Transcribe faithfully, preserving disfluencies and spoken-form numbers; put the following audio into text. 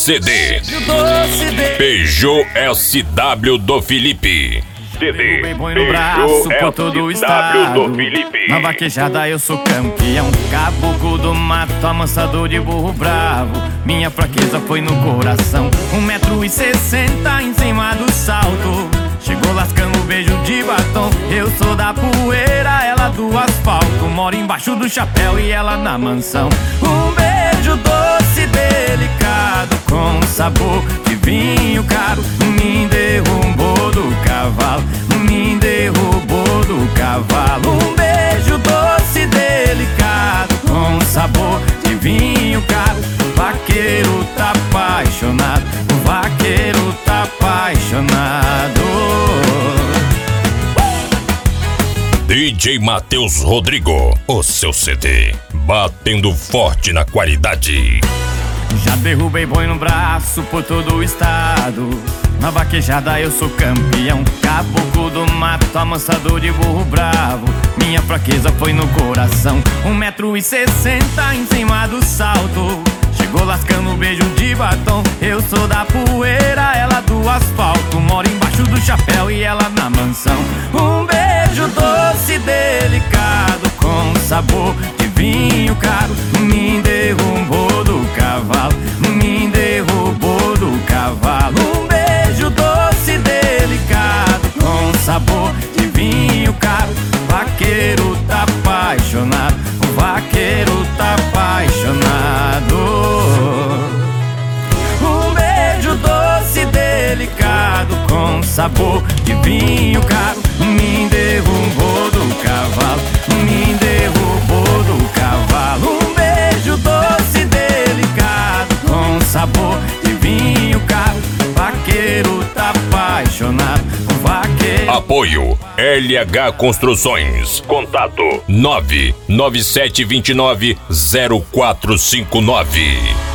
C D. Peugeot S W do Felipe. C D. Põe no braço por todo o estado. do Felipe. Na vaquejada eu sou campeão, caboclo do mato, amansador de burro bravo. Minha fraqueza foi no coração. Um metro e sessenta em cima do salto. Chegou lascando o beijo de batom. Eu sou da poeira, ela do asfalto. Moro embaixo do chapéu e ela na mansão. Um beijo doce, delicado, com sabor de vinho caro. Me derrubou do cavalo, me derrubou do cavalo. Um beijo doce, delicado, com sabor de vinho caro. O vaqueiro tá apaixonado, o vaqueiro tá apaixonado. D J Matheus Rodrigo, o seu C D, batendo forte na qualidade. Já derrubei boi no braço por todo o estado. Na vaquejada eu sou campeão, caboclo do mato, amansador de burro bravo. Minha fraqueza foi no coração. Um metro e sessenta em cima do salto. Chegou lascando o beijo de batom. Eu sou da poeira, ela do asfalto. Moro embaixo do chapéu e ela na mansão. Um beijo doce, delicado, com sabor de vinho caro. Me derrubou do cavalo, me derrubou do cavalo. Um beijo doce, delicado, com sabor de vinho caro. O vaqueiro tá apaixonado, o vaqueiro tá apaixonado. Um beijo doce, delicado, com sabor de vinho caro. Me derrubou do cavalo, me derrubou do cavalo. Um beijo doce, delicado, com sabor de vinho caro. O vaqueiro tá apaixonado, o vaqueiro. Apoio L H Construções. Contato nove nove sete dois nove zero quatro cinco nove.